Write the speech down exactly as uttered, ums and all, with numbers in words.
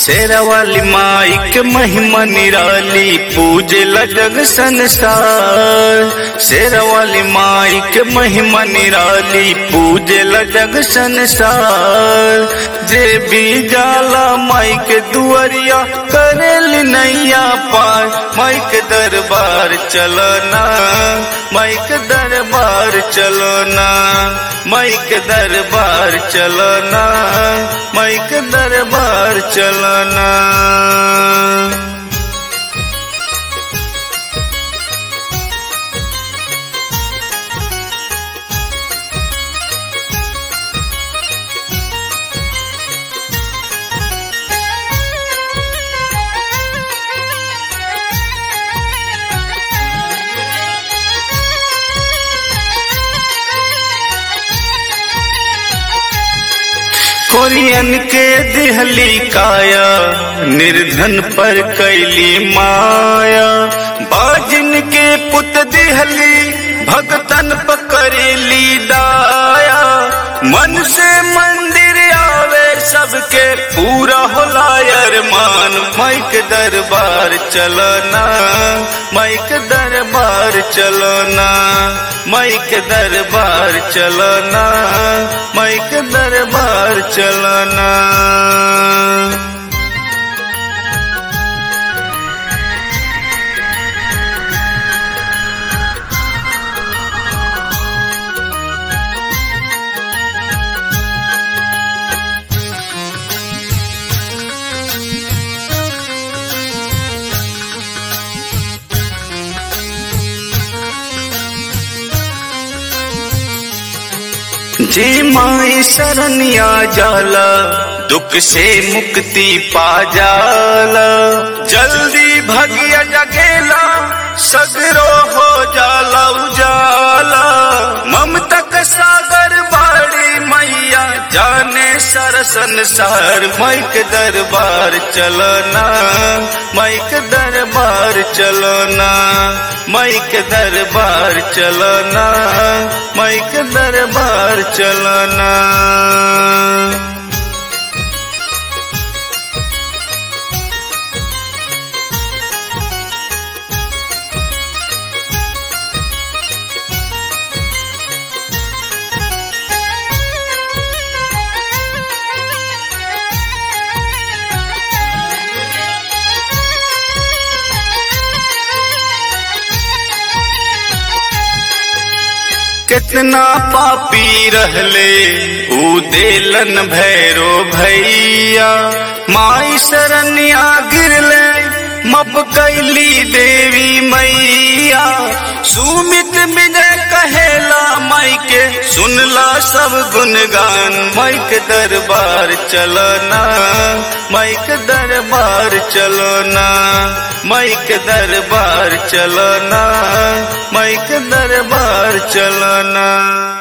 शेरा वाली माई के महिमा निराली पूजला जग संसार। शेरा वाली माई के महिमा निराली पूजला जग संसार। जे भी जाला माई के दुआरिया करेली नैया पार। माई के दरबार चलना, माई के दरबार चलना, माई के दरबार चलना, माई के दरबार चलना। कोरियन के दिहली काया निर्धन पर कैली माया। बाजिन के पुत दिहली भगतन पकड़ेली दाया। मन से मंदिर आवे सबके पूरा होला अरमान। माई के दरबार चलना, माई के दरबार चलना, माई के दरबार चलना, माई के दरबार चलना। जे माई शरणिया जाला दुख से मुक्ति पा जाला। जल्दी भगिया जगेला सगरो हो जाला उजाला। ममता का सागर बाड़ी मैया जाने सारा संसार। माई के दरबार चलना, माई के दरबार चलना, माई के दरबार चलना, माई के दरबार चलना। कितना पापी रहले ऊ देलन भैरो भैया। माई शरणिया गिरले मप कैली देवी मैया। सुमित विजय कहेला माई के सुनला सब गुणगान। माई के दरबार चलना, माई के दरबार चलना, माई के दरबार चलना, माई के दरबार चलना।